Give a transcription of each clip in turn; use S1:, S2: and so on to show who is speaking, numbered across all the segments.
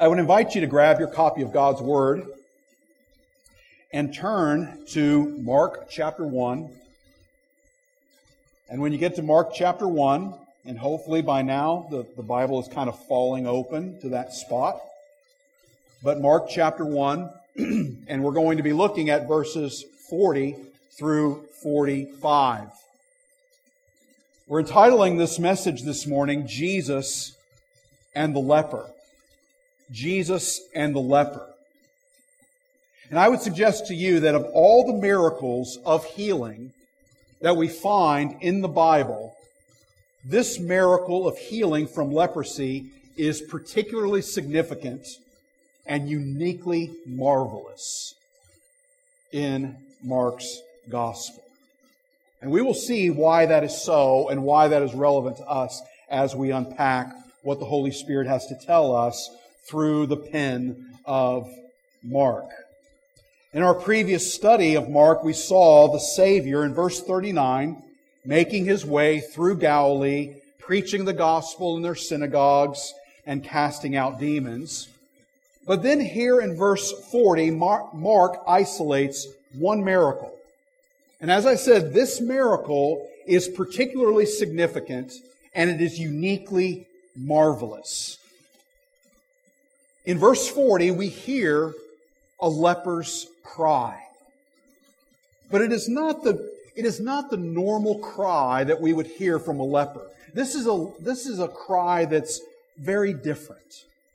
S1: I would invite you to grab your copy of God's Word and turn to Mark chapter 1. And when you get to Mark chapter 1, and hopefully by now the Bible is kind of falling open to that spot. But Mark chapter 1, and we're going to be looking at verses 40 through 45. We're entitling this message this morning, Jesus and the Leper. Jesus and the Leper. And I would suggest to you that of all the miracles of healing that we find in the Bible, this miracle of healing from leprosy is particularly significant and uniquely marvelous in Mark's Gospel. And we will see why that is so and why that is relevant to us as we unpack what the Holy Spirit has to tell us through the pen of Mark. In our previous study of Mark, we saw the Savior in verse 39 making His way through Galilee, preaching the gospel in their synagogues and casting out demons. But then here in verse 40, Mark isolates one miracle. And as I said, this miracle is particularly significant and it is uniquely marvelous. In verse 40, we hear a leper's cry. But it is not the normal cry that we would hear from a leper. This is a cry that's very different.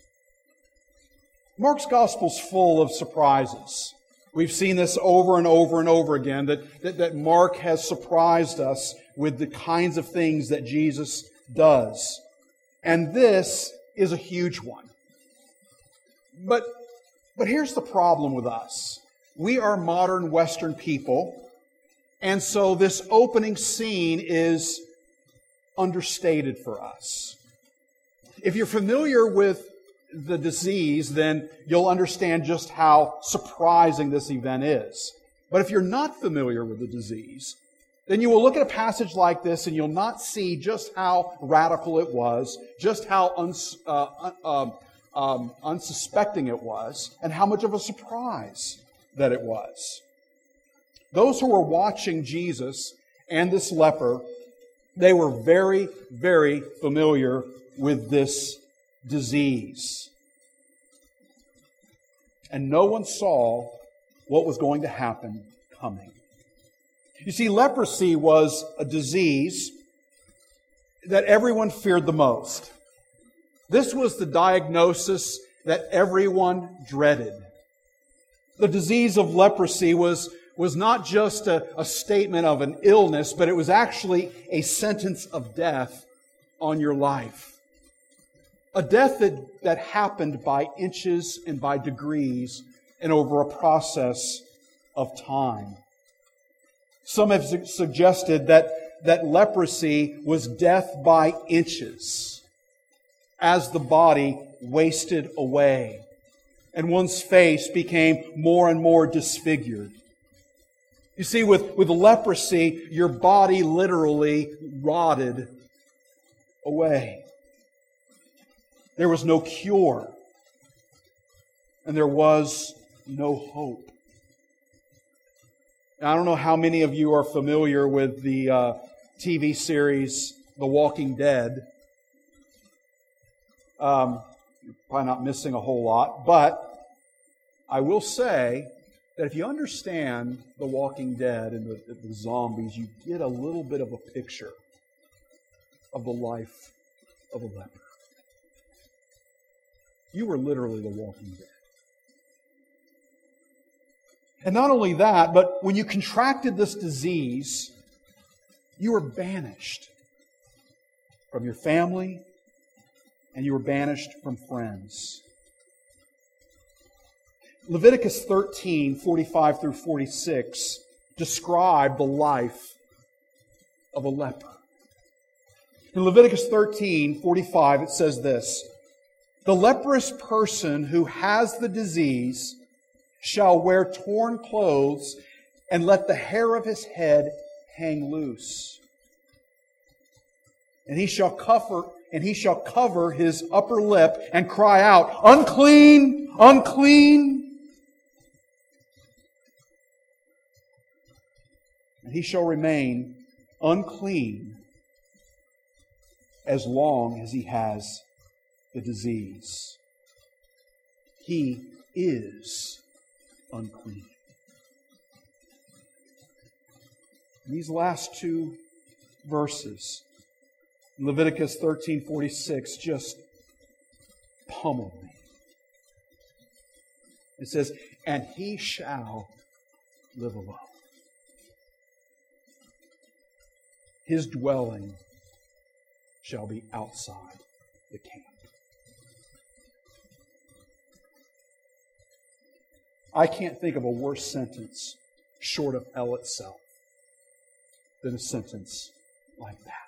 S1: Mark's Gospel's full of surprises. We've seen this over and over and over again, that Mark has surprised us with the kinds of things that Jesus does. And this is a huge one. But here's the problem with us. We are modern Western people, and so this opening scene is understated for us. If you're familiar with the disease, then you'll understand just how surprising this event is. But if you're not familiar with the disease, then you will look at a passage like this and you'll not see just how radical it was, just how unsuspecting it was, and how much of a surprise that it was. Those who were watching Jesus and this leper, they were very, very familiar with this disease. And no one saw what was going to happen coming. You see, leprosy was a disease that everyone feared the most. This was the diagnosis that everyone dreaded. The disease of leprosy was not just a statement of an illness, but it was actually a sentence of death on your life. A death that happened by inches and by degrees and over a process of time. Some have suggested that leprosy was death by inches as the body wasted away and one's face became more and more disfigured. You see, with leprosy, your body literally rotted away. There was no cure, and there was no hope. Now, I don't know how many of you are familiar with the TV series The Walking Dead. You're probably not missing a whole lot, but I will say that if you understand The Walking Dead and the zombies, you get a little bit of a picture of the life of a leper. You were literally the Walking Dead. And not only that, but when you contracted this disease, you were banished from your family and you were banished from friends. Leviticus 13, 45 through 46 describe the life of a leper. In Leviticus 13, 45, it says this: "The leprous person who has the disease shall wear torn clothes and let the hair of his head hang loose. And he shall cover and he shall cover his upper lip and cry out, unclean, unclean. And he shall remain unclean as long as he has the disease. He is unclean. These last two verses, Leviticus 13:46, just pummel me. It says, and he shall live alone. His dwelling shall be outside the camp. I can't think of a worse sentence short of hell itself than a sentence like that.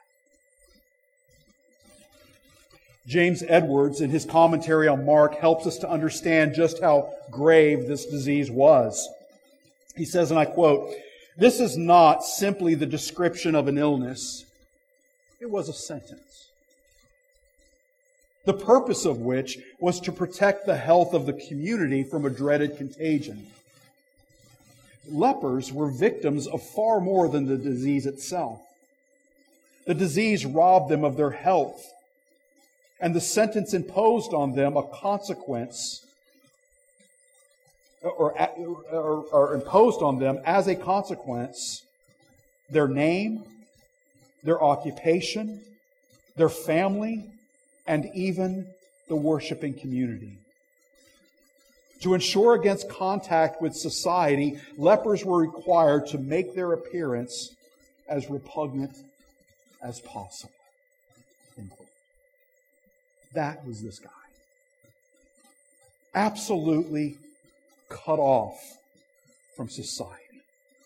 S1: James Edwards, in his commentary on Mark, helps us to understand just how grave this disease was. He says, and I quote, "This is not simply the description of an illness. It was a sentence, the purpose of which was to protect the health of the community from a dreaded contagion. Lepers were victims of far more than the disease itself. The disease robbed them of their health, and the sentence imposed on them a consequence, or imposed on them as a consequence, their name, their occupation, their family, and even the worshiping community. To ensure against contact with society, lepers were required to make their appearance as repugnant as possible." That was this guy. Absolutely cut off from society.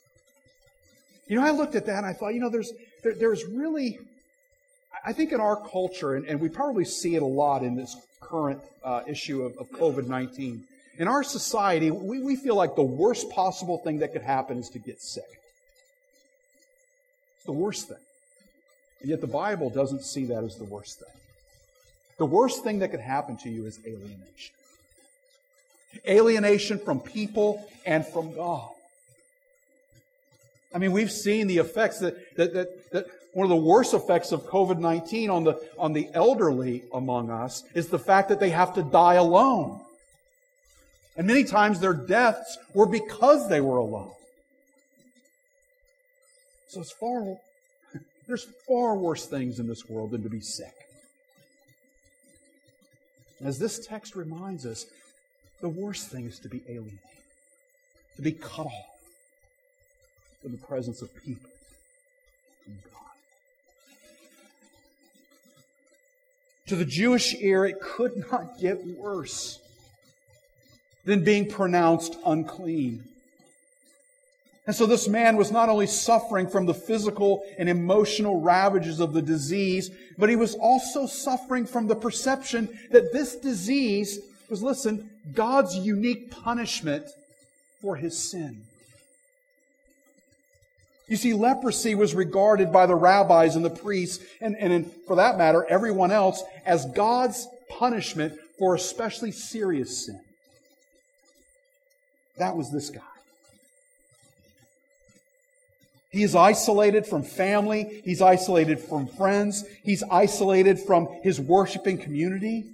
S1: I looked at that and I thought, there's really, I think in our culture, and we probably see it a lot in this current issue of COVID-19, in our society, we feel like the worst possible thing that could happen is to get sick. It's the worst thing. And yet the Bible doesn't see that as the worst thing. The worst thing that could happen to you is alienation. Alienation from people and from God. We've seen the effects that one of the worst effects of COVID-19 on the elderly among us is the fact that they have to die alone. And many times their deaths were because they were alone. So there's far worse things in this world than to be sick. As this text reminds us, the worst thing is to be alienated, to be cut off from the presence of people and God. To the Jewish ear, it could not get worse than being pronounced unclean. And so this man was not only suffering from the physical and emotional ravages of the disease, but he was also suffering from the perception that this disease was, listen, God's unique punishment for his sin. You see, leprosy was regarded by the rabbis and the priests, and for that matter, everyone else, as God's punishment for especially serious sin. That was this guy. He is isolated from family. He's isolated from friends. He's isolated from his worshiping community.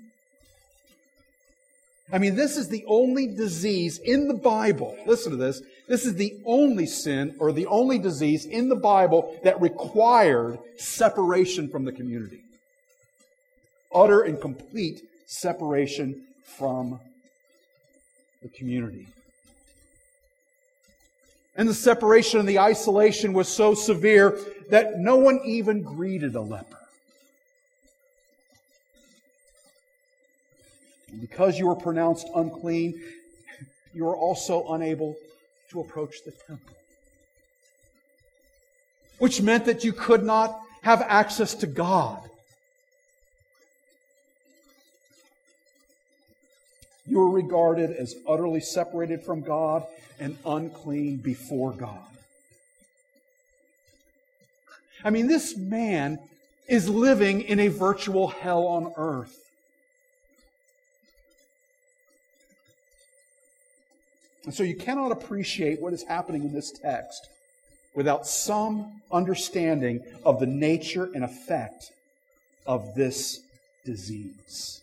S1: This is the only disease in the Bible. Listen to this. This is the only sin or the only disease in the Bible that required separation from the community. Utter and complete separation from the community. And the separation and the isolation was so severe that no one even greeted a leper. And because you were pronounced unclean, you were also unable to approach the temple. Which meant that you could not have access to God. You were regarded as utterly separated from God and unclean before God. This man is living in a virtual hell on earth. And so you cannot appreciate what is happening in this text without some understanding of the nature and effect of this disease.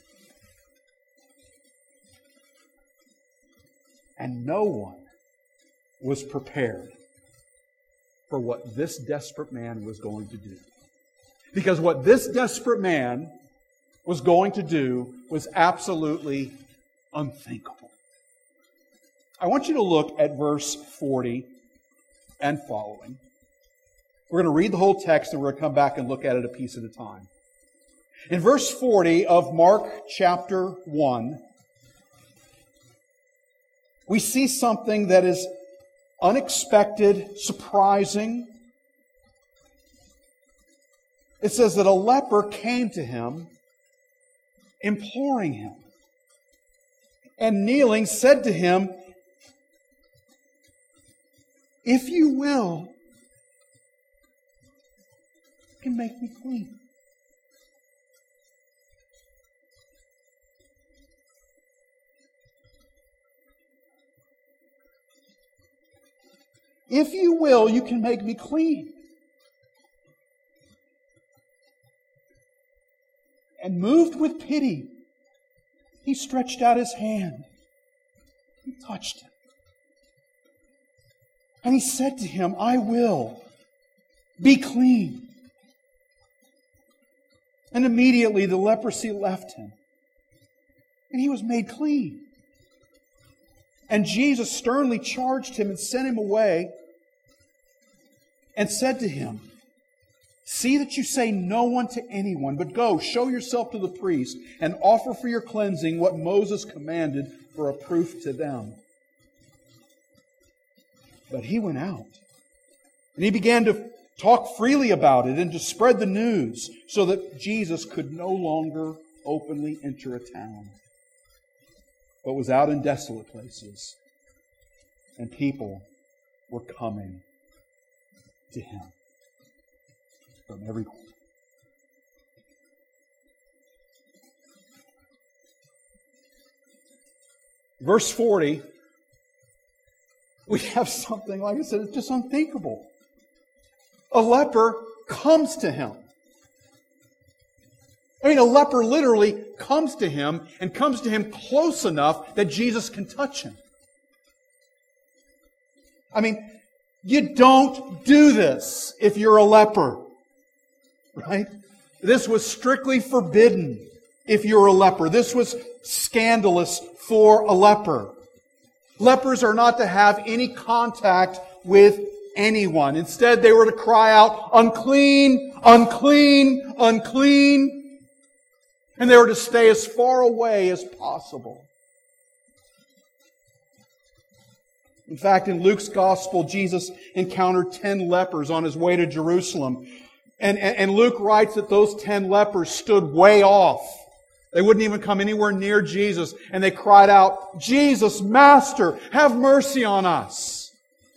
S1: And no one was prepared for what this desperate man was going to do. Because what this desperate man was going to do was absolutely unthinkable. I want you to look at verse 40 and following. We're going to read the whole text and we're going to come back and look at it a piece at a time. In verse 40 of Mark chapter 1, we see something that is unexpected, surprising. It says that a leper came to him, imploring him, and kneeling said to him, "If you will, you can make me clean." If you will, you can make me clean. And moved with pity, he stretched out his hand and touched him. And he said to him, "I will, be clean." And immediately the leprosy left him, and he was made clean. And Jesus sternly charged him and sent him away, and said to him, "See that you say no one to anyone, but go, show yourself to the priest, and offer for your cleansing what Moses commanded for a proof to them." But he went out, and he began to talk freely about it and to spread the news, so that Jesus could no longer openly enter a town, but was out in desolate places, and people were coming to him from every corner. Verse 40, we have something, like I said, it's just unthinkable. A leper comes to him. I mean, a leper literally comes to him and comes to him close enough that Jesus can touch him. I mean, you don't do this if you're a leper, right? This was strictly forbidden if you're a leper. This was scandalous for a leper. Lepers are not to have any contact with anyone. Instead, they were to cry out, "Unclean, unclean, unclean." And they were to stay as far away as possible. In fact, in Luke's Gospel, Jesus encountered 10 lepers on His way to Jerusalem. And Luke writes that those 10 lepers stood way off. They wouldn't even come anywhere near Jesus. And they cried out, "Jesus, Master, have mercy on us."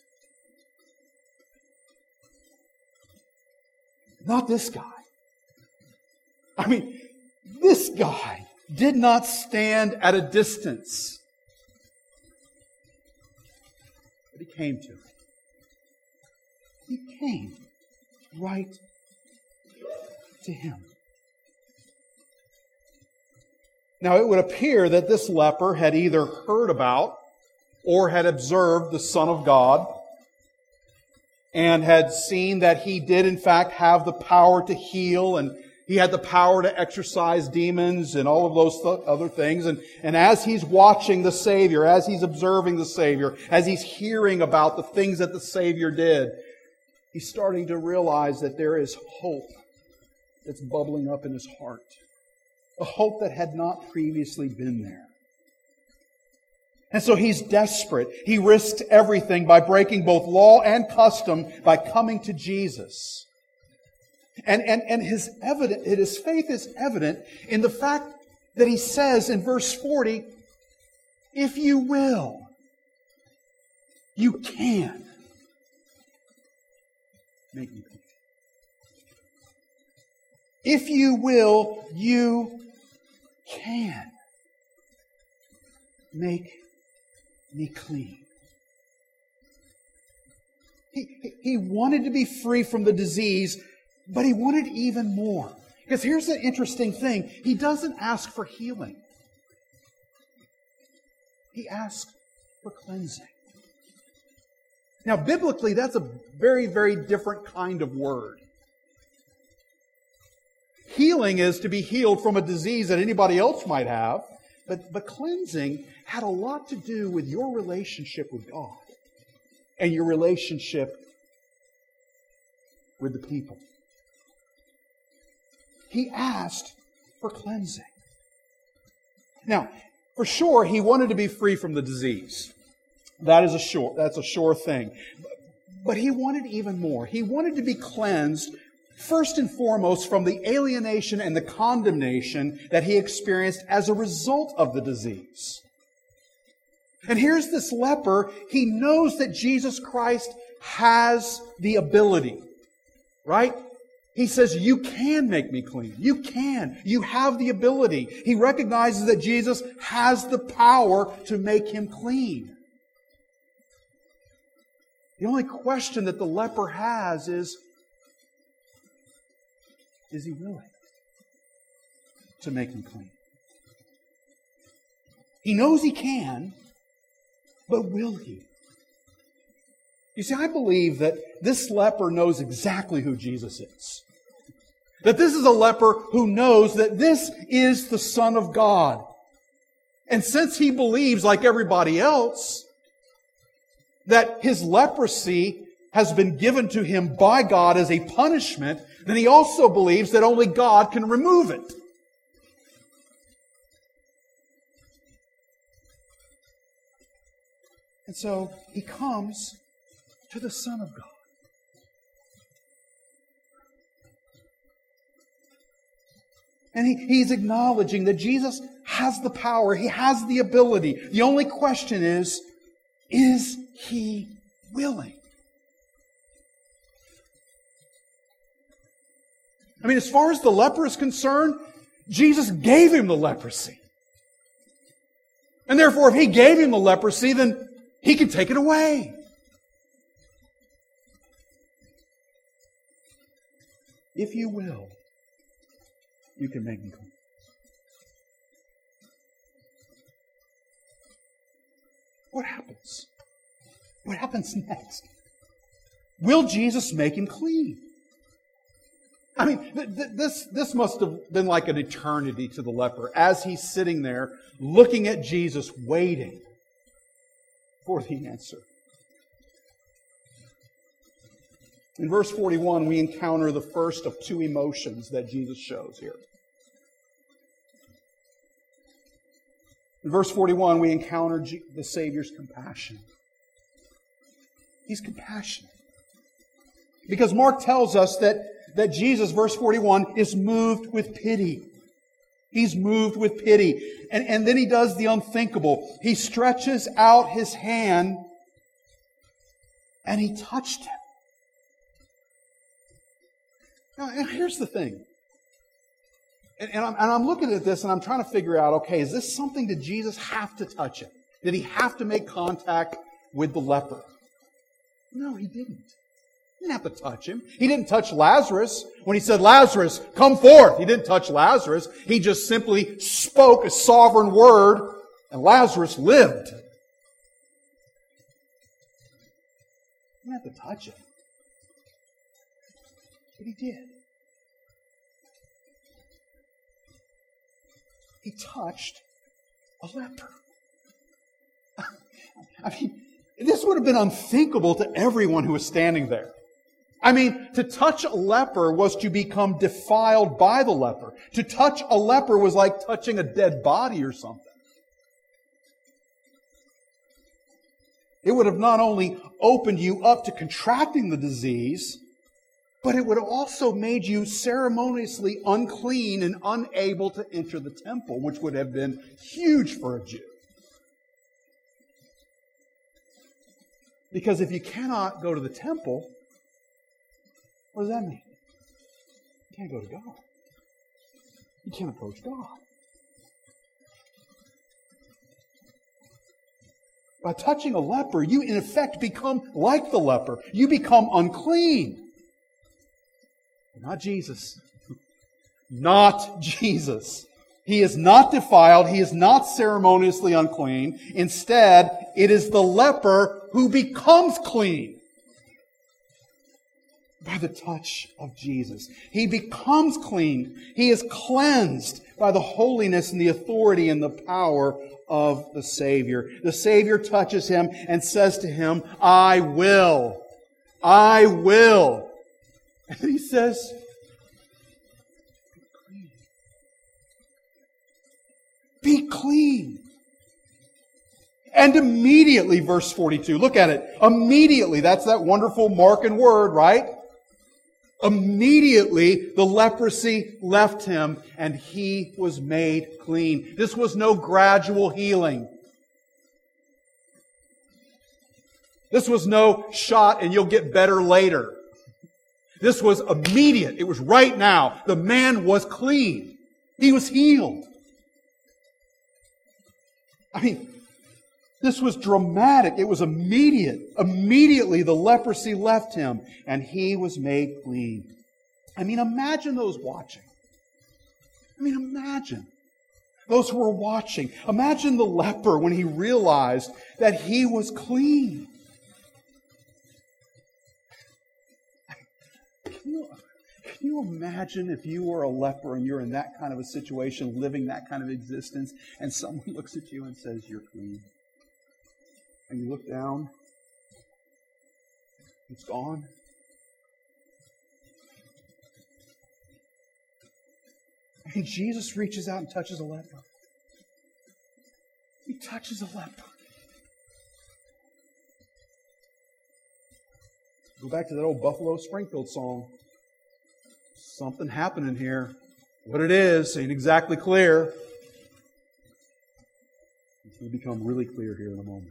S1: Not this guy. I mean, this guy did not stand at a distance. But he came to him. He came right to him. Now, it would appear that this leper had either heard about or had observed the Son of God and had seen that He did, in fact, have the power to heal, and He had the power to exorcise demons and all of those other things. And as he's watching the Savior, as he's observing the Savior, as he's hearing about the things that the Savior did, he's starting to realize that there is hope that's bubbling up in his heart. A hope that had not previously been there. And so he's desperate. He risked everything by breaking both law and custom by coming to Jesus. And his faith is evident in the fact that he says in verse 40, "If you will, you can make me clean." If you will, you can make me clean. He wanted to be free from the disease, but he wanted even more. Because here's the interesting thing. He doesn't ask for healing. He asks for cleansing. Now, biblically, that's a very, very different kind of word. Healing is to be healed from a disease that anybody else might have, but cleansing had a lot to do with your relationship with God and your relationship with the people. He asked for cleansing. Now, for sure, he wanted to be free from the disease. That's a sure thing. But he wanted even more. He wanted to be cleansed first and foremost from the alienation and the condemnation that he experienced as a result of the disease. And here's this leper. He knows that Jesus Christ has the ability, right? He says, you can make me clean. You can. You have the ability. He recognizes that Jesus has the power to make him clean. The only question that the leper has is he willing to make him clean? He knows he can, but will he? You see, I believe that this leper knows exactly who Jesus is. That this is a leper who knows that this is the Son of God. And since he believes, like everybody else, that his leprosy has been given to him by God as a punishment, then he also believes that only God can remove it. And so he comes to the Son of God. And he's acknowledging that Jesus has the power. He has the ability. The only question is he willing? I mean, as far as the leper is concerned, Jesus gave him the leprosy. And therefore, if he gave him the leprosy, then he can take it away. If you will, you can make me clean. What happens? What happens next? Will Jesus make him clean? I mean, this must have been like an eternity to the leper as he's sitting there looking at Jesus, waiting for the answer. In verse 41, we encounter the first of two emotions that Jesus shows here. In verse 41, we encounter the Savior's compassion. He's compassionate. Because Mark tells us that Jesus, verse 41, is moved with pity. He's moved with pity. And then he does the unthinkable. He stretches out his hand and he touched him. Now, here's the thing. And I'm looking at this and I'm trying to figure out, okay, is this something that Jesus have to touch him? Did he have to make contact with the leper? No, he didn't. He didn't have to touch him. He didn't touch Lazarus. When he said, Lazarus, come forth, he didn't touch Lazarus. He just simply spoke a sovereign word and Lazarus lived. He didn't have to touch him. But he did. He touched a leper. I mean, this would have been unthinkable to everyone who was standing there. I mean, to touch a leper was to become defiled by the leper. To touch a leper was like touching a dead body or something. It would have not only opened you up to contracting the disease, but it would have also made you ceremoniously unclean and unable to enter the temple, which would have been huge for a Jew. Because if you cannot go to the temple, what does that mean? You can't go to God. You can't approach God. By touching a leper, you in effect become like the leper. You become unclean. Not Jesus. Not Jesus. He is not defiled. He is not ceremoniously unclean. Instead, it is the leper who becomes clean by the touch of Jesus. He becomes clean. He is cleansed by the holiness and the authority and the power of the Savior. The Savior touches him and says to him, I will. I will. And he says, be clean. And immediately, verse 42, look at it. Immediately, that's that wonderful Markan word, right? Immediately, the leprosy left him and he was made clean. This was no gradual healing. This was no shot and you'll get better later. This was immediate. It was right now. The man was clean. He was healed. I mean, this was dramatic. It was immediate. Immediately the leprosy left him and he was made clean. I mean, imagine those watching. I mean, imagine those who were watching. Imagine the leper when he realized that he was clean. Can you imagine if you were a leper and you're in that kind of a situation, living that kind of existence, and someone looks at you and says, you're clean? And you look down, it's gone. And Jesus reaches out and touches a leper. He touches a leper. Go back to that old Buffalo Springfield song. Something happening here. What it is ain't exactly clear. It's going to become really clear here in a moment.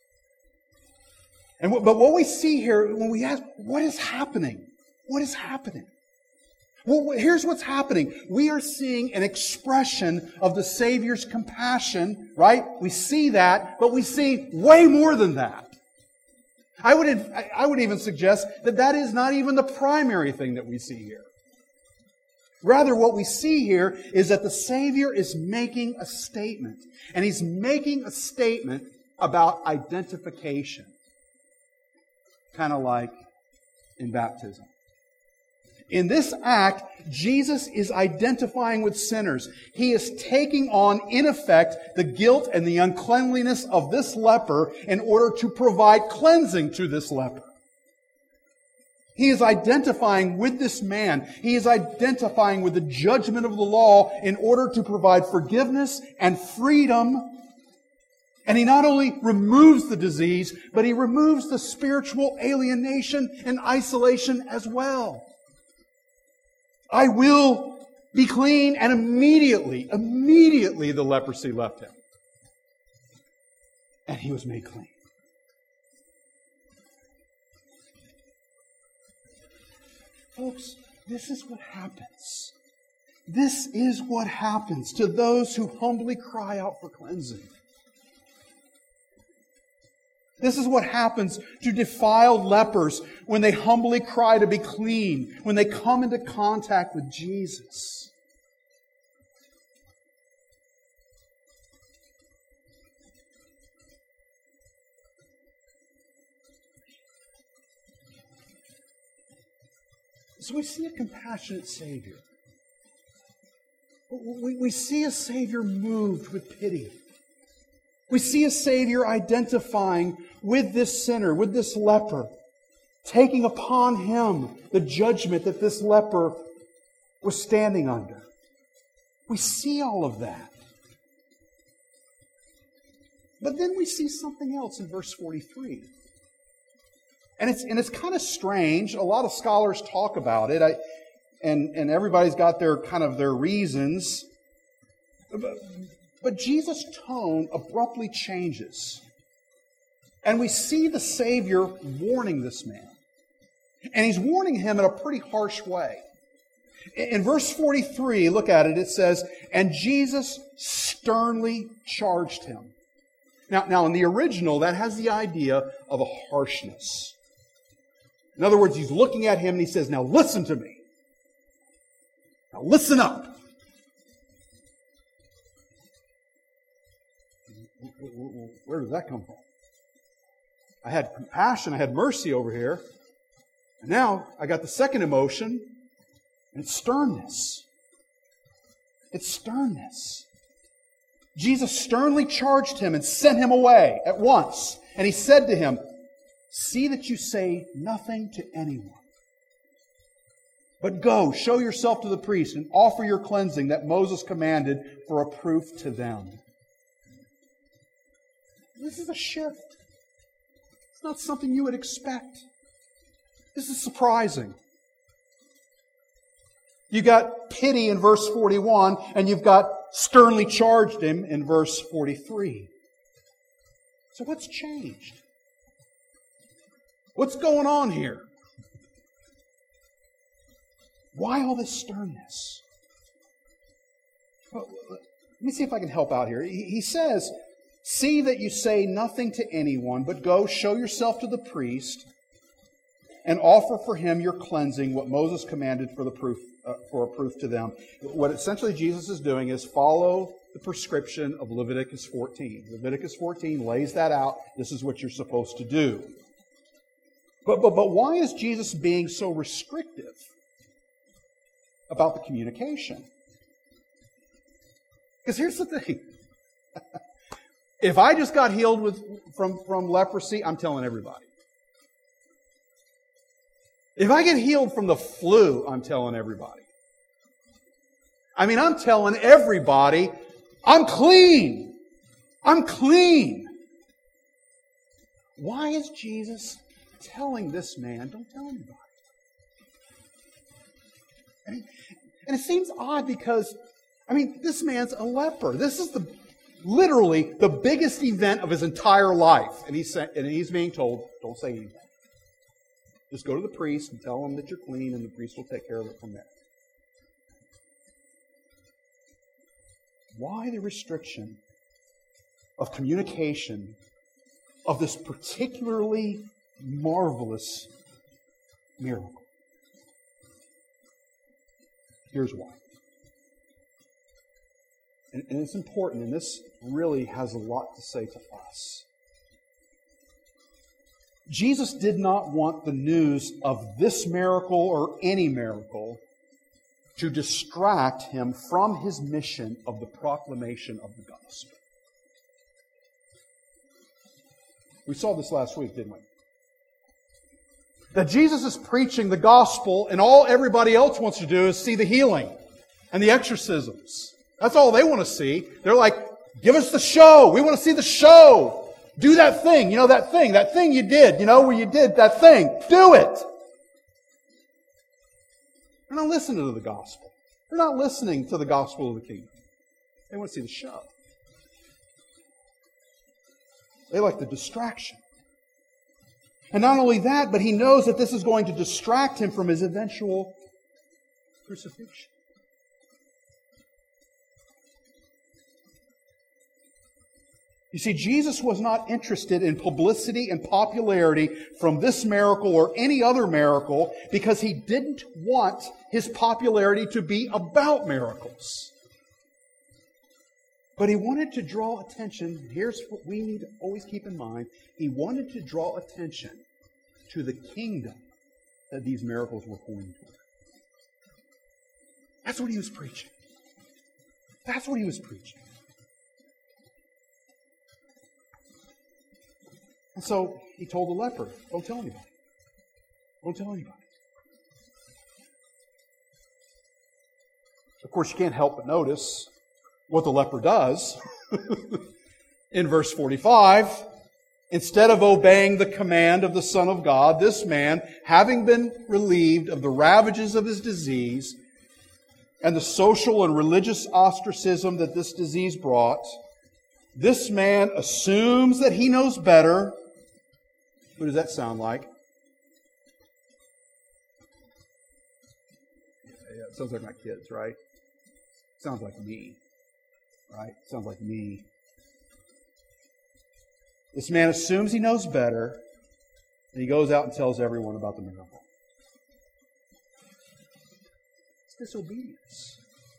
S1: But what we see here, when we ask, what is happening? What is happening? Well, here's what's happening. We are seeing an expression of the Savior's compassion, right? We see that, but we see way more than that. I would even suggest that that is not even the primary thing that we see here. Rather, what we see here is that the Savior is making a statement. And He's making a statement about identification. Kind of like in baptism. In this act, Jesus is identifying with sinners. He is taking on, in effect, the guilt and the uncleanliness of this leper in order to provide cleansing to this leper. He is identifying with this man. He is identifying with the judgment of the law in order to provide forgiveness and freedom. And He not only removes the disease, but He removes the spiritual alienation and isolation as well. I will be clean, and immediately the leprosy left him. And he was made clean. Folks, this is what happens. This is what happens to those who humbly cry out for cleansing. This is what happens to defiled lepers when they humbly cry to be clean, when they come into contact with Jesus. So we see a compassionate Savior. We see a Savior moved with pity. We see a Savior identifying with this sinner, with this leper, taking upon Him the judgment that this leper was standing under. We see all of that. But then we see something else in verse 43. And it's kind of strange. A lot of scholars talk about it. And everybody's got their reasons. But Jesus' tone abruptly changes. And we see the Savior warning this man. And He's warning him in a pretty harsh way. In verse 43, look at it, it says, "And Jesus sternly charged him." Now, in the original, that has the idea of a harshness. In other words, he's looking at him and he says, "Now listen to me. Now listen up." Where does that come from? I had compassion, I had mercy over here. And now I got the second emotion, and it's sternness. It's sternness. Jesus sternly charged him and sent him away at once. And he said to him, "See that you say nothing to anyone. But go, show yourself to the priest and offer your cleansing that Moses commanded for a proof to them." This is a shift. It's not something you would expect. This is surprising. You've got pity in verse 41, and you've got sternly charged him in verse 43. So what's changed? What's going on here? Why all this sternness? Well, let me see if I can help out here. He says, "See that you say nothing to anyone, but go show yourself to the priest and offer for him your cleansing, what Moses commanded for a proof to them." What essentially Jesus is doing is follow the prescription of Leviticus 14. Leviticus 14 lays that out. This is what you're supposed to do. But why is Jesus being so restrictive about the communication? Because here's the thing. If I just got healed from leprosy, I'm telling everybody. If I get healed from the flu, I'm telling everybody. I mean, I'm telling everybody, I'm clean. I'm clean. Why is Jesus telling this man, don't tell anybody? And it seems odd because, this man's a leper. This is literally the biggest event of his entire life. And he's being told, don't say anything. Just go to the priest and tell him that you're clean, and the priest will take care of it from there. Why the restriction of communication of this particularly marvelous miracle? Here's why. And it's important, and this really has a lot to say to us. Jesus did not want the news of this miracle or any miracle to distract him from his mission of the proclamation of the gospel. We saw this last week, didn't we? That Jesus is preaching the gospel, and all everybody else wants to do is see the healing and the exorcisms. That's all they want to see. They're like, give us the show. We want to see the show. Do that thing. That thing you did, where you did that thing. Do it. They're not listening to the gospel. They're not listening to the gospel of the kingdom. They want to see the show. They like the distraction. And not only that, but he knows that this is going to distract him from his eventual crucifixion. You see, Jesus was not interested in publicity and popularity from this miracle or any other miracle because he didn't want his popularity to be about miracles. But he wanted to draw attention. Here's what we need to always keep in mind. He wanted to draw attention to the kingdom that these miracles were pointing toward. That's what he was preaching. That's what he was preaching. And so he told the leper, don't tell anybody. Don't tell anybody. Of course, you can't help but notice what the leper does. In verse 45, instead of obeying the command of the Son of God, this man, having been relieved of the ravages of his disease and the social and religious ostracism that this disease brought, this man assumes that he knows better. Who does that sound like? sounds like my kids, right? Sounds like me, right? Sounds like me. This man assumes he knows better, and he goes out and tells everyone about the miracle. It's disobedience.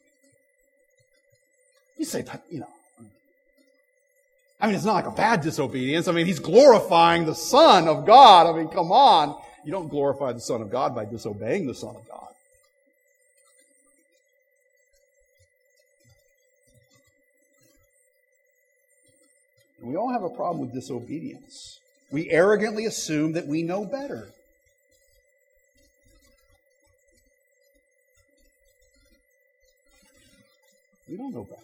S1: You say, but, it's not like a bad disobedience. He's glorifying the Son of God. Come on. You don't glorify the Son of God by disobeying the Son of God. And we all have a problem with disobedience. We arrogantly assume that we know better. We don't know better.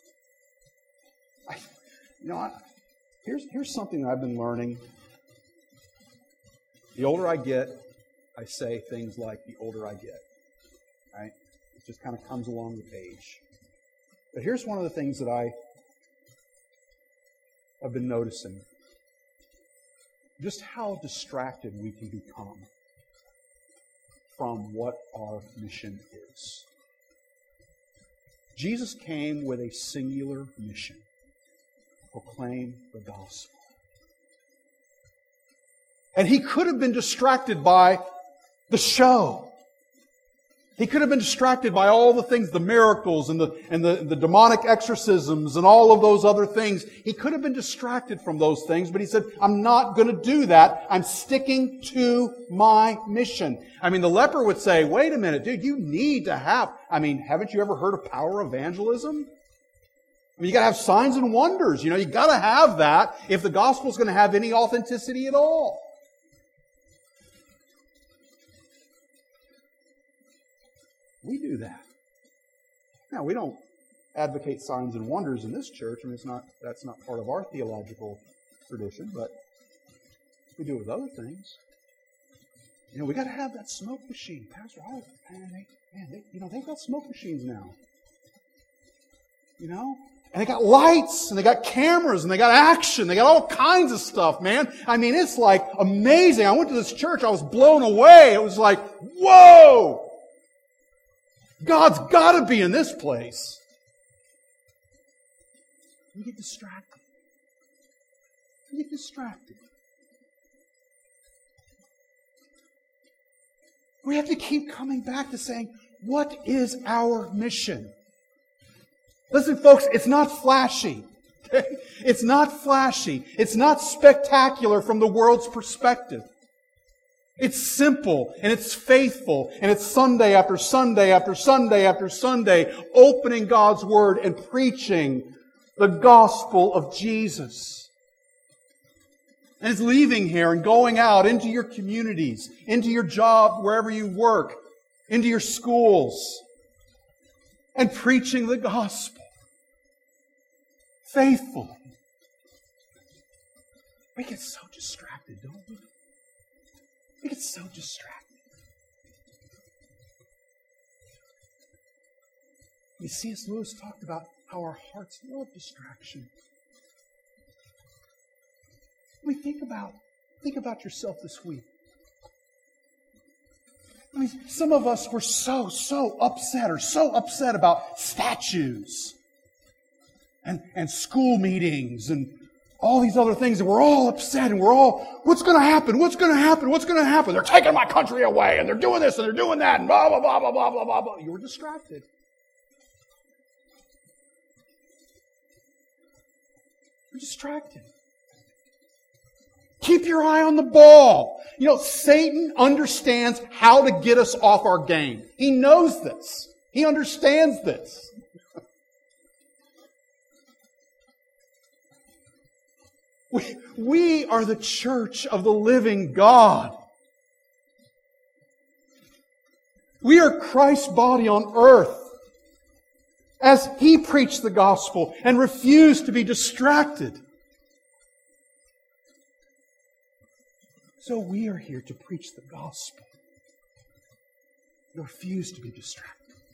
S1: Here's something I've been learning. The older I get, I say things like, the older I get. Right? It just kind of comes along the page. But here's one of the things that I have been noticing. Just how distracted we can become from what our mission is. Jesus came with a singular mission: proclaim the gospel. And he could have been distracted by the show. He could have been distracted by all the things, the miracles and the demonic exorcisms and all of those other things. He could have been distracted from those things, but he said, I'm not going to do that. I'm sticking to my mission. The leper would say, wait a minute, dude, you need to have, haven't you ever heard of power evangelism? You got to have signs and wonders. You got to have that if the gospel's going to have any authenticity at all. We do that. Now, we don't advocate signs and wonders in this church. That's not part of our theological tradition, but we do it with other things. We got to have that smoke machine. Pastor, they've got smoke machines now. And they got lights, and they got cameras, and they got action. They got all kinds of stuff, man. It's like amazing. I went to this church. I was blown away. It was like, whoa! God's got to be in this place. You get distracted. We have to keep coming back to saying, what is our mission? Listen, folks, it's not flashy. It's not flashy. It's not spectacular from the world's perspective. It's simple and it's faithful and it's Sunday after Sunday after Sunday after Sunday, opening God's Word and preaching the gospel of Jesus. And it's leaving here and going out into your communities, into your job, wherever you work, into your schools, and preaching the gospel faithfully. We get so distracted, don't we? We get so distracted. C.S. Lewis talked about how our hearts love distraction. Think about yourself this week. Some of us were so upset about statues and school meetings and all these other things, and we're all upset, and we're all, what's going to happen? What's going to happen? What's going to happen? They're taking my country away, and they're doing this, and they're doing that, and blah, blah, blah, blah, blah, blah, blah, blah. You were distracted. You're distracted. Keep your eye on the ball. Satan understands how to get us off our game. He knows this. He understands this. We are the church of the living God. We are Christ's body on earth as He preached the gospel and refused to be distracted. So we are here to preach the gospel. We refuse to be distracted.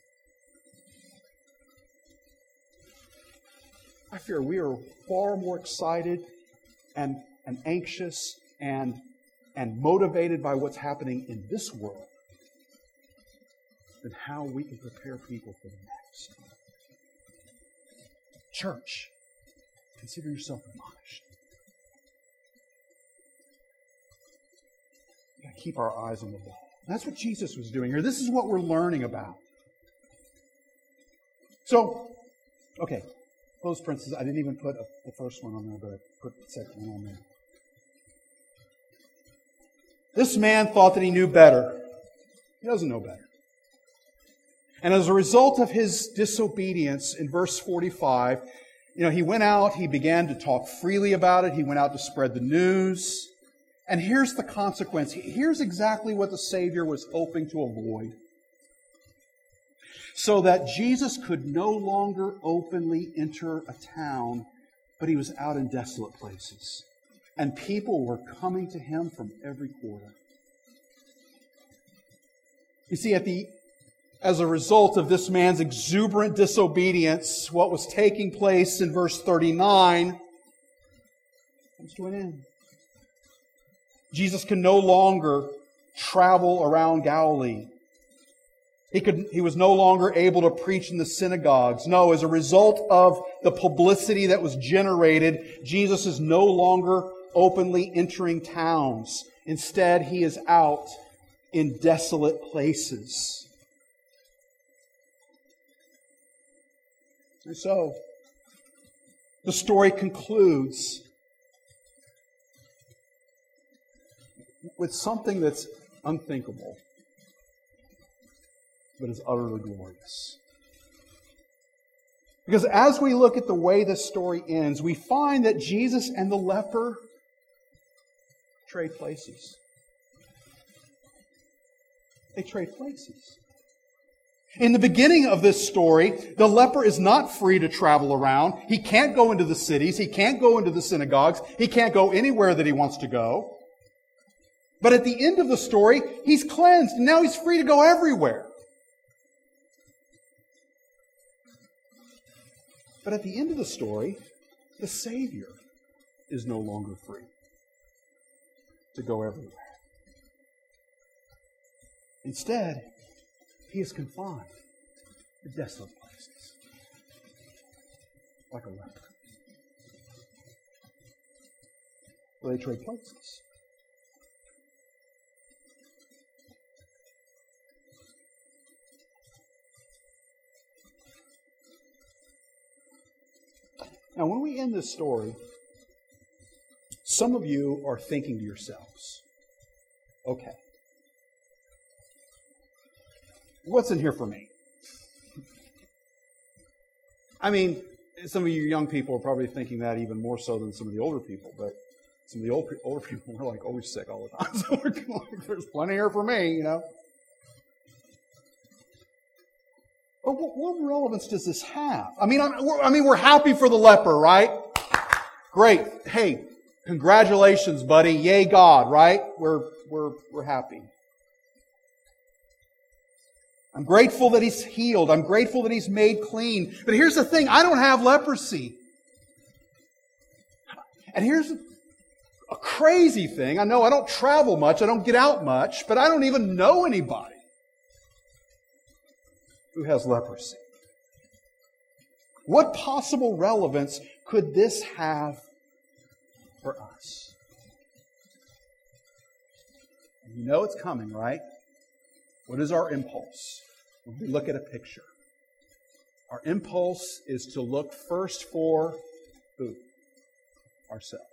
S1: I fear we are far more excited and anxious and motivated by what's happening in this world and how we can prepare people for the next. Church, consider yourself admonished. We've got to keep our eyes on the ball. That's what Jesus was doing here. This is what we're learning about. So, okay, close parentheses. I didn't even put the first one on there, but I put the second one on there. This man thought that he knew better. He doesn't know better. And as a result of his disobedience, in verse 45, he went out, he began to talk freely about it, he went out to spread the news. And here's the consequence. Here's exactly what the Savior was hoping to avoid. So that Jesus could no longer openly enter a town, but he was out in desolate places. And people were coming to him from every quarter. You see, as a result of this man's exuberant disobedience, what was taking place in verse 39 comes to an end. Jesus can no longer travel around Galilee. He was no longer able to preach in the synagogues. No, as a result of the publicity that was generated, Jesus is no longer openly entering towns. Instead, he is out in desolate places. And so, the story concludes with something that's unthinkable, but is utterly glorious. Because as we look at the way this story ends, we find that Jesus and the leper trade places. They trade places. In the beginning of this story, the leper is not free to travel around. He can't go into the cities. He can't go into the synagogues. He can't go anywhere that he wants to go. But at the end of the story, he's cleansed, and now he's free to go everywhere. But at the end of the story, the Savior is no longer free to go everywhere. Instead, he is confined to desolate places, like a leper. Where they trade places. Now, when we end this story, some of you are thinking to yourselves, okay, what's in here for me? I mean, some of you young people are probably thinking that even more so than some of the older people, but some of the older people are like always sick all the time, so we're like, there's plenty here for me, But what relevance does this have? I mean, we're happy for the leper, right? Great. Hey, congratulations, buddy. Yay, God, right? We're happy. I'm grateful that he's healed. I'm grateful that he's made clean. But here's the thing. I don't have leprosy. And here's a crazy thing. I know I don't travel much. I don't get out much. But I don't even know anybody who has leprosy. What possible relevance could this have for us? You know it's coming, right? What is our impulse when we look at a picture? Our impulse is to look first for who? Ourselves.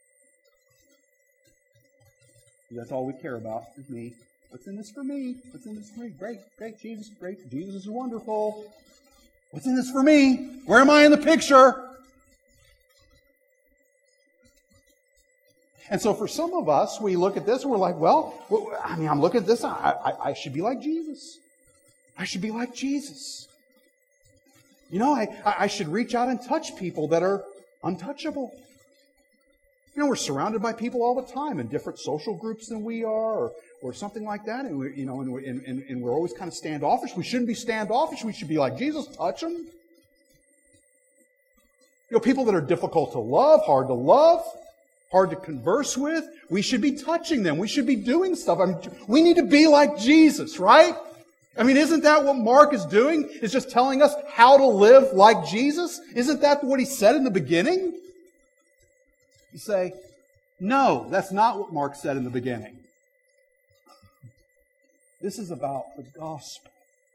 S1: That's all we care about is me. What's in this for me? What's in this for me? Great, Jesus, great. Jesus is wonderful. What's in this for me? Where am I in the picture? And so for some of us, we look at this and we're like, I'm looking at this. I should be like Jesus. I should be like Jesus. I should reach out and touch people that are untouchable. We're surrounded by people all the time in different social groups than we are, or something like that, and we're always kind of standoffish. We shouldn't be standoffish. We should be like Jesus, touch them. People that are difficult to love, hard to converse with. We should be touching them. We should be doing stuff. We need to be like Jesus, right? I mean, isn't that what Mark is doing? Is just telling us how to live like Jesus? Isn't that what he said in the beginning? You say, no, that's not what Mark said in the beginning. This is about the gospel.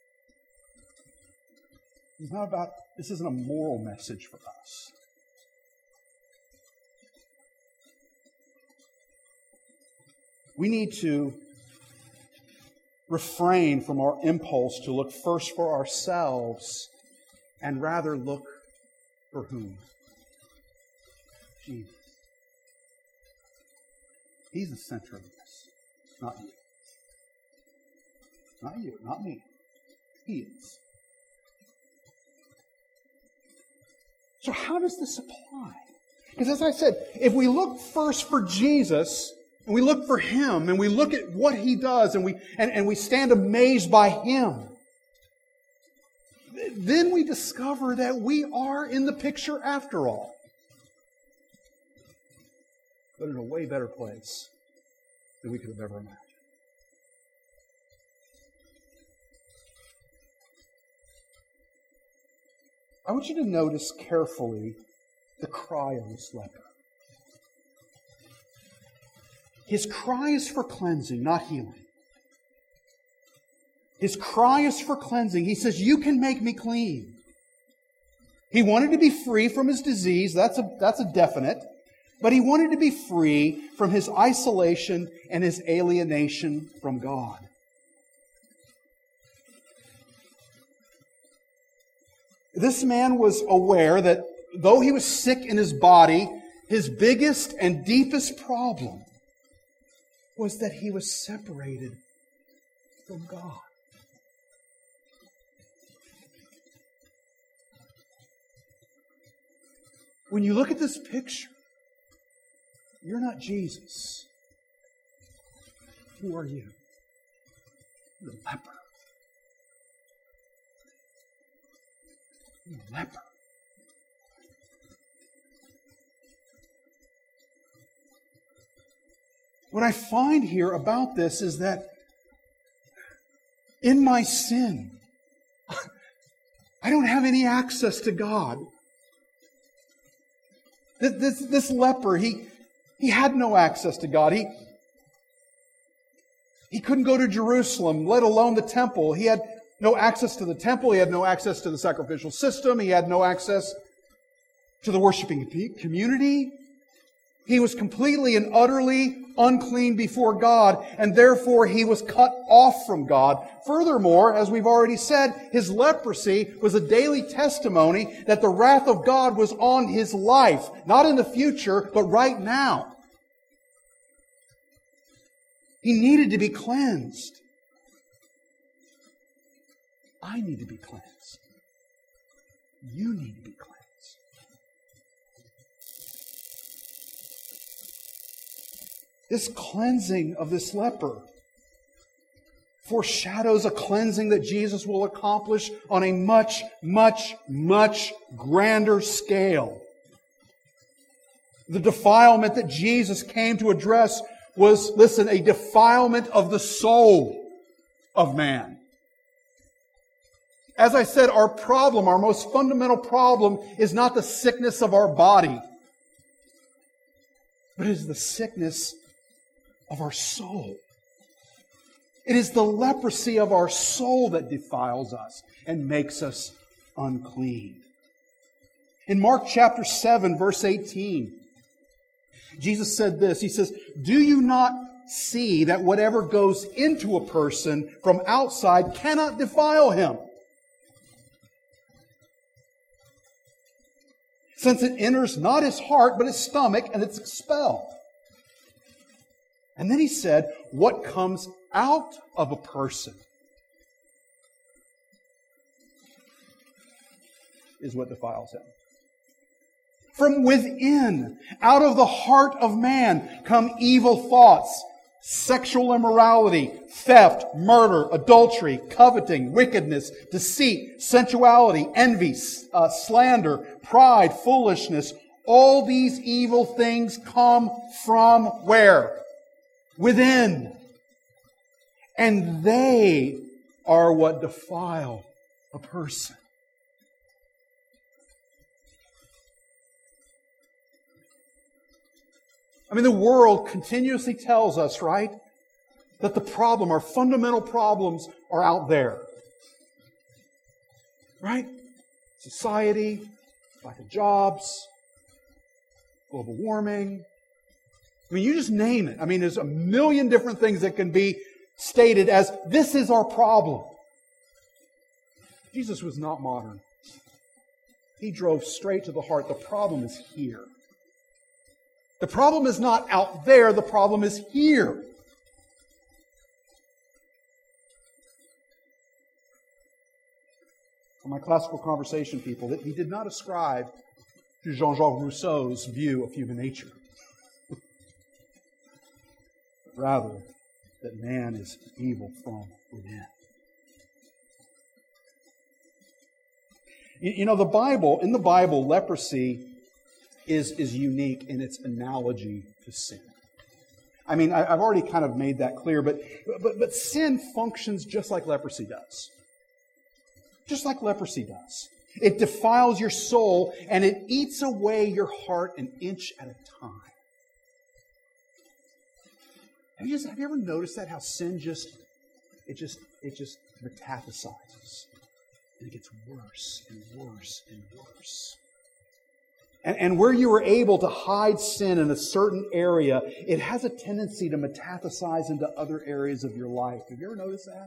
S1: This isn't a moral message for us. We need to refrain from our impulse to look first for ourselves and rather look for whom? Jesus. He's the center of this, not you. Not you, not me. He is. So how does this apply? Because as I said, if we look first for Jesus, and we look for Him, and we look at what He does, and we stand amazed by Him, then we discover that we are in the picture after all. But in a way better place than we could have ever imagined. I want you to notice carefully the cry of this leper. His cry is for cleansing, not healing. His cry is for cleansing. He says, you can make me clean. He wanted to be free from his disease. That's a definite. But he wanted to be free from his isolation and his alienation from God. This man was aware that though he was sick in his body, his biggest and deepest problem was that he was separated from God. When you look at this picture, you're not Jesus. Who are you? You're a leper. You're a leper. What I find here about this is that in my sin, I don't have any access to God. This leper, he had no access to God. He couldn't go to Jerusalem, let alone the temple. He had no access to the temple. He had no access to the sacrificial system. He had no access to the worshiping community. He was completely and utterly unclean before God, and therefore he was cut off from God. Furthermore, as we've already said, his leprosy was a daily testimony that the wrath of God was on his life, not in the future, but right now. He needed to be cleansed. I need to be cleansed. You need to be cleansed. This cleansing of this leper foreshadows a cleansing that Jesus will accomplish on a much, much, much grander scale. The defilement that Jesus came to address was, listen, a defilement of the soul of man. As I said, our problem, our most fundamental problem, is not the sickness of our body, but it is the sickness of our soul. It is the leprosy of our soul that defiles us and makes us unclean. In Mark chapter 7, verse 18, Jesus said this. He says, "Do you not see that whatever goes into a person from outside cannot defile him, since it enters not his heart but his stomach, and it's expelled?" And then he said, what comes out of a person is what defiles him. From within, out of the heart of man, come evil thoughts, sexual immorality, theft, murder, adultery, coveting, wickedness, deceit, sensuality, envy, slander, pride, foolishness. All these evil things come from where? Within. And they are what defile a person. I mean, the world continuously tells us, right, that the problem, our fundamental problems, are out there. Right? Society, lack of jobs, global warming. I mean, you just name it. I mean, there's a million different things that can be stated as, this is our problem. Jesus was not modern. He drove straight to the heart. The problem is here. The problem is not out there. The problem is here. For my classical conversation people, that he did not ascribe to Jean-Jacques Rousseau's view of human nature. Rather, that man is evil from within. You know, in the Bible, leprosy is unique in its analogy to sin. I mean, I've already kind of made that clear, but sin functions just like leprosy does. Just like leprosy does. It defiles your soul and it eats away your heart an inch at a time. Have you ever noticed that? How sin just metastasizes. And it gets worse and worse and worse. And where you were able to hide sin in a certain area, it has a tendency to metastasize into other areas of your life. Have you ever noticed that?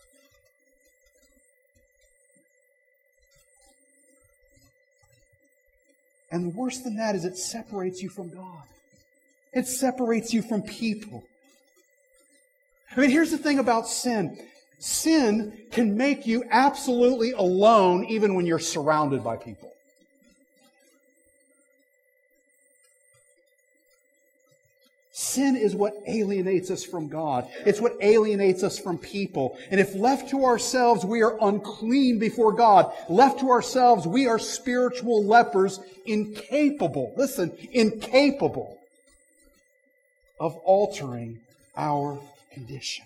S1: And worse than that is it separates you from God. It separates you from people. I mean, here's the thing about sin. Sin can make you absolutely alone even when you're surrounded by people. Sin is what alienates us from God. It's what alienates us from people. And if left to ourselves, we are unclean before God. Left to ourselves, we are spiritual lepers, incapable of altering our condition.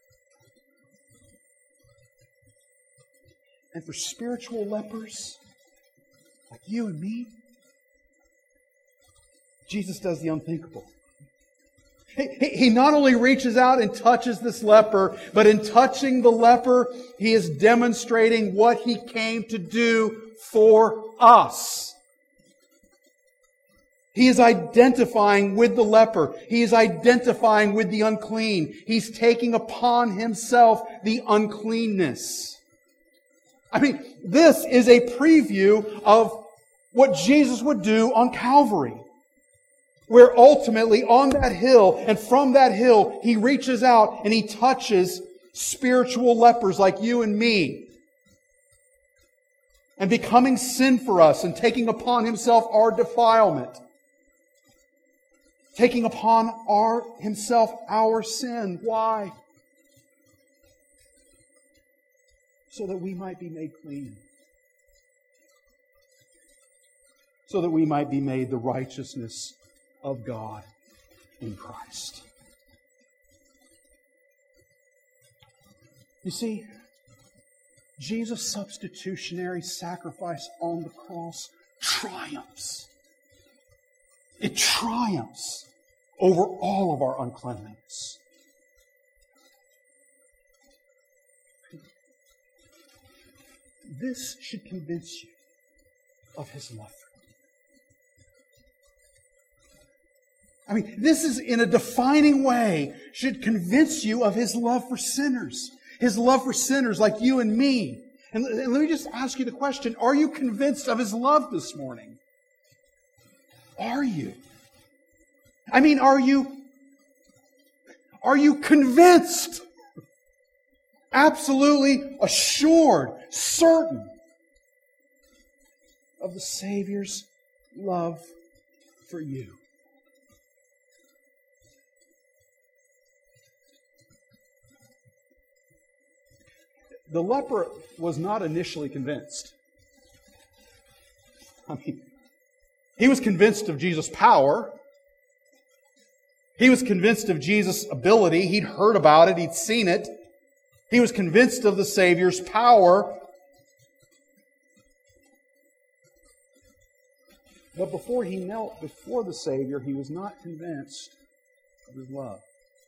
S1: And for spiritual lepers, like you and me, Jesus does the unthinkable. He not only reaches out and touches this leper, but in touching the leper, He is demonstrating what He came to do for us. He is identifying with the leper. He is identifying with the unclean. He's taking upon Himself the uncleanness. I mean, this is a preview of what Jesus would do on Calvary. Where ultimately on that hill and from that hill, He reaches out and He touches spiritual lepers like you and me. And becoming sin for us and taking upon Himself our defilement. Taking upon Himself our sin. Why? So that we might be made clean. So that we might be made the righteousness of God in Christ. You see, Jesus' substitutionary sacrifice on the cross triumphs. It triumphs over all of our uncleanness. This should convince you of His love. I mean, this is in a defining way should convince you of His love for sinners. His love for sinners like you and me. And let me just ask you the question, are you convinced of His love this morning? Are you? I mean, are you convinced? Absolutely assured, certain of the Savior's love for you. The leper was not initially convinced. I mean, he was convinced of Jesus' power. He was convinced of Jesus' ability. He'd heard about it. He'd seen it. He was convinced of the Savior's power. But before he knelt before the Savior, he was not convinced of His love.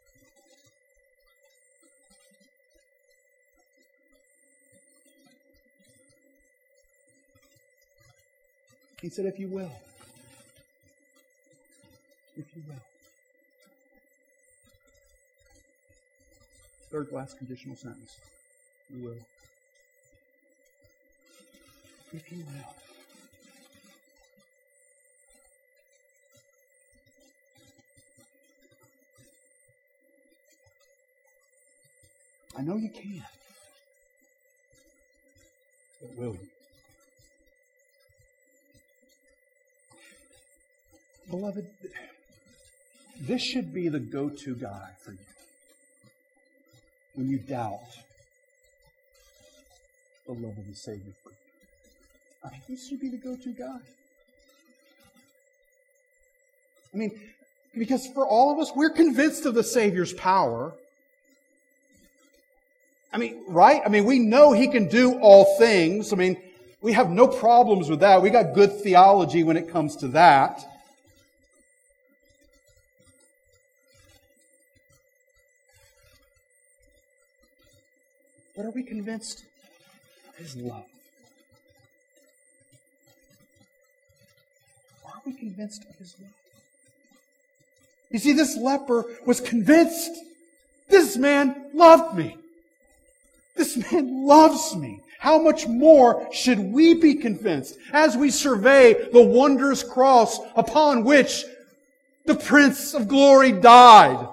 S1: He said, if you will. If you will. Third last conditional sentence. You will. If you will. I know you can. But will you? Beloved, this should be the go-to guy for you when you doubt the love of the Savior for you. I mean, this should be the go-to guy. I mean, because for all of us, we're convinced of the Savior's power. I mean, right? I mean, we know He can do all things. I mean, we have no problems with that. We got good theology when it comes to that. But are we convinced of His love? Are we convinced of His love? You see, this leper was convinced. This man loved me. This man loves me. How much more should we be convinced as we survey the wondrous cross upon which the Prince of Glory died?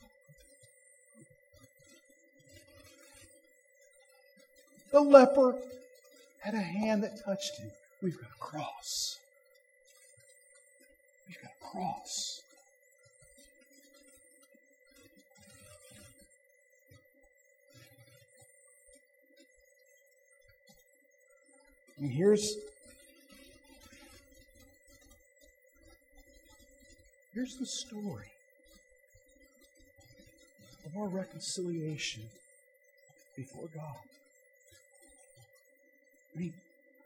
S1: The leper had a hand that touched him. We've got a cross. We've got a cross. And here's the story of our reconciliation before God. I mean,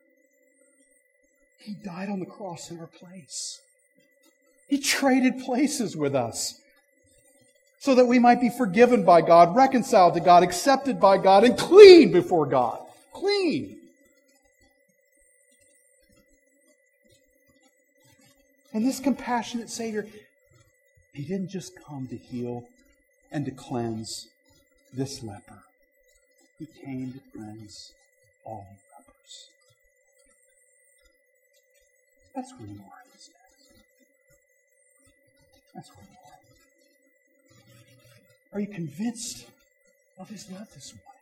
S1: He died on the cross in our place. He traded places with us so that we might be forgiven by God, reconciled to God, accepted by God, and clean before God. Clean. And this compassionate Savior, He didn't just come to heal and to cleanse this leper. He came to cleanse all lepers. That's where you are these days. That's where you are. Are you convinced of His love this morning?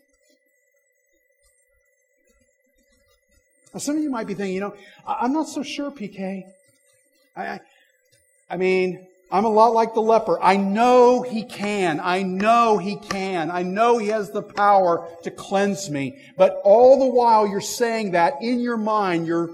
S1: Now, some of you might be thinking, I'm not so sure, PK. I mean, I'm a lot like the leper. I know He can. I know He can. I know He has the power to cleanse me. But all the while you're saying that, in your mind, you're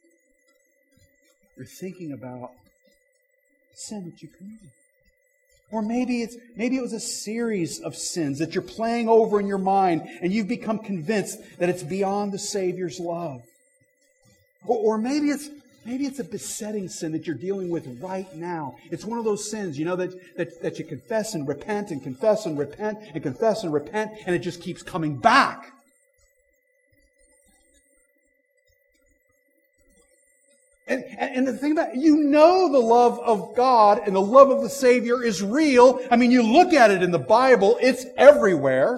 S1: thinking about sin that you committed. Or maybe it was a series of sins that you're playing over in your mind and you've become convinced that it's beyond the Savior's love. Or maybe it's a besetting sin that you're dealing with right now. It's one of those sins, that you confess and repent and confess and repent and confess and repent, and it just keeps coming back. And the thing about it, the love of God and the love of the Savior is real. I mean, you look at it in the Bible, it's everywhere.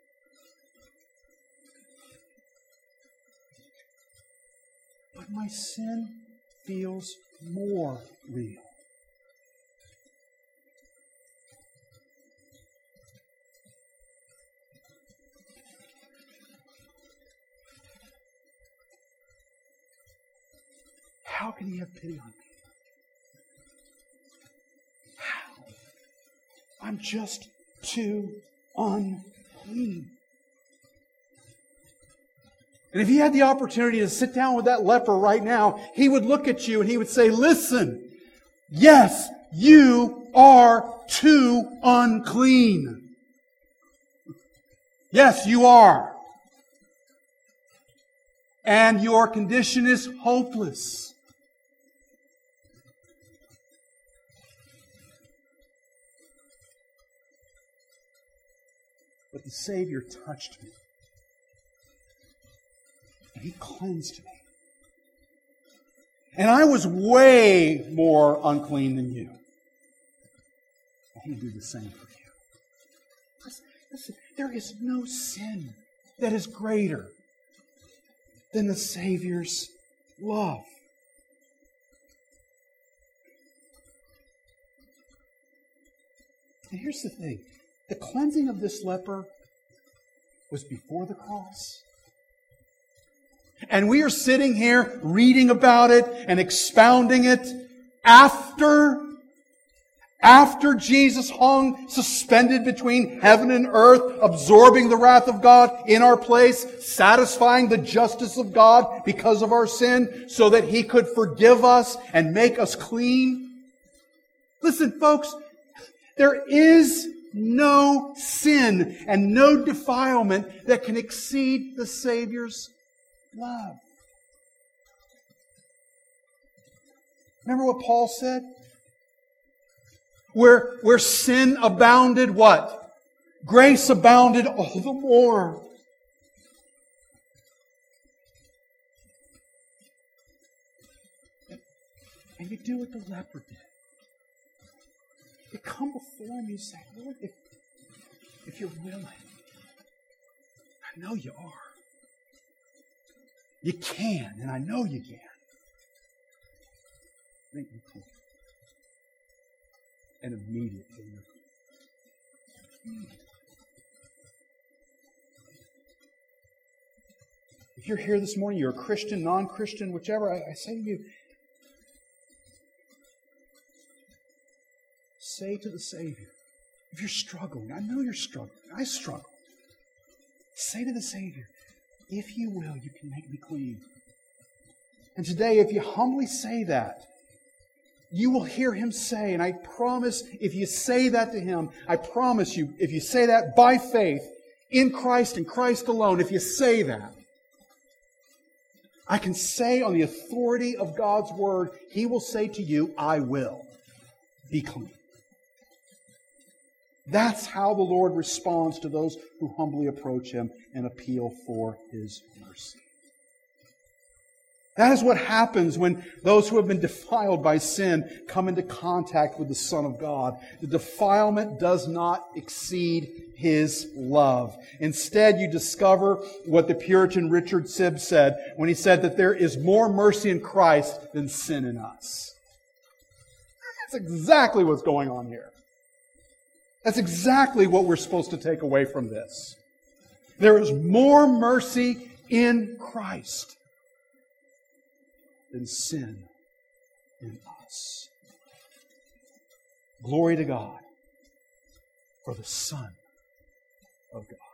S1: But my sin feels more real. How can He have pity on me? How? I'm just too unclean. And if He had the opportunity to sit down with that leper right now, He would look at you and He would say, listen, yes, you are too unclean. Yes, you are. And your condition is hopeless. But the Savior touched me. And He cleansed me. And I was way more unclean than you. And He did the same for you. Listen, there is no sin that is greater than the Savior's love. And here's the thing. The cleansing of this leper was before the cross. And we are sitting here reading about it and expounding it after Jesus hung suspended between heaven and earth, absorbing the wrath of God in our place, satisfying the justice of God because of our sin, so that He could forgive us and make us clean. Listen, folks, there is no sin and no defilement that can exceed the Savior's love. Remember what Paul said? Where sin abounded, what? Grace abounded all the more. And you do what the leper did. You come before Him and you say, Lord, if You're willing, I know You are. You can, and I know You can. Make me clean. And immediately you're clean. If you're here this morning, you're a Christian, non-Christian, whichever, I say to you, say to the Savior, if you're struggling, I know you're struggling, I struggle. Say to the Savior, if You will, You can make me clean. And today, if you humbly say that, you will hear Him say, and I promise, if you say that to Him, I promise you, if you say that by faith, in Christ and Christ alone, if you say that, I can say on the authority of God's Word, He will say to you, I will be clean. That's how the Lord responds to those who humbly approach Him and appeal for His mercy. That is what happens when those who have been defiled by sin come into contact with the Son of God. The defilement does not exceed His love. Instead, you discover what the Puritan Richard Sibbes said when he said that there is more mercy in Christ than sin in us. That's exactly what's going on here. That's exactly what we're supposed to take away from this. There is more mercy in Christ than sin in us. Glory to God for the Son of God.